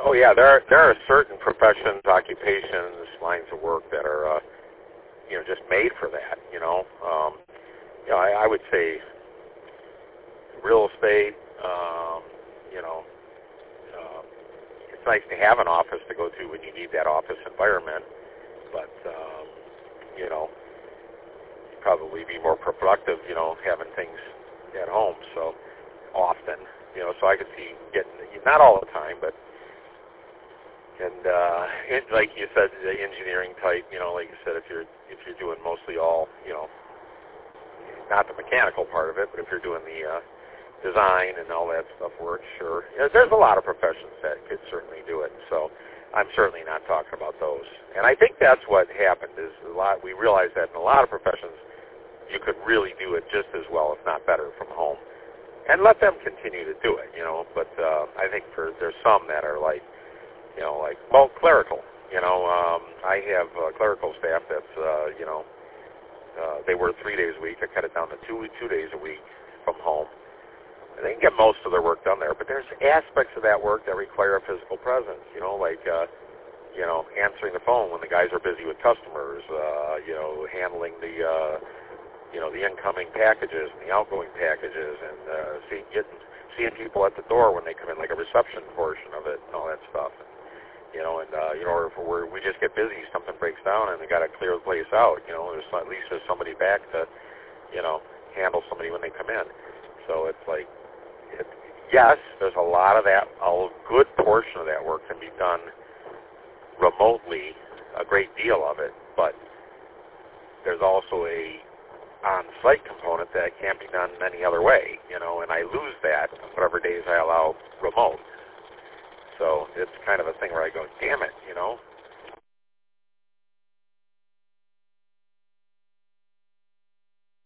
Oh yeah, there are certain professions, occupations, lines of work that are just made for that. I would say real estate. You know, it's nice to have an office to go to when you need that office environment, but you know, you'd probably be more productive, having things at home so often. So I could see getting, not all the time, but like you said, the engineering type, like you said, if you're doing mostly all, not the mechanical part of it, but if you're doing the design and all that stuff work, sure. There's a lot of professions that could certainly do it, so I'm certainly not talking about those. And I think that's what happened is we realized that in a lot of professions you could really do it just as well, if not better, from home. And let them continue to do it, but I think there's some that are like clerical. I have clerical staff that's, they work 3 days a week. I cut it down to two days a week from home. And they can get most of their work done there, but there's aspects of that work that require a physical presence, like, answering the phone when the guys are busy with customers, handling the incoming packages and the outgoing packages, and seeing people at the door when they come in, like a reception portion of it and all that stuff. Or if we just get busy, something breaks down, and they got to clear the place out. At least there's somebody back to, handle somebody when they come in. So it's like, yes, there's a lot of that. A good portion of that work can be done remotely, a great deal of it, but there's also a on-site component that can't be done any other way, and I lose that whatever days I allow remote. So it's kind of a thing where I go, damn it,